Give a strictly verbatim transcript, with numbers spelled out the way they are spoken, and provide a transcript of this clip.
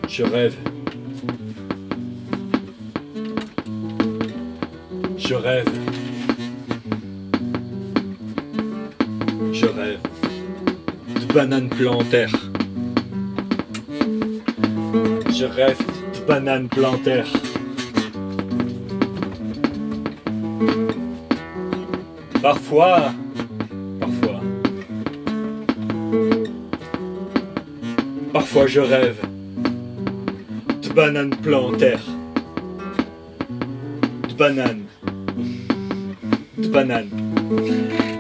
Je rêve. Je rêve. Je rêve de bananes plantaires. Je rêve de bananes plantaires. Parfois, parfois, parfois je rêve de bananes plantaires. De bananes. De bananes.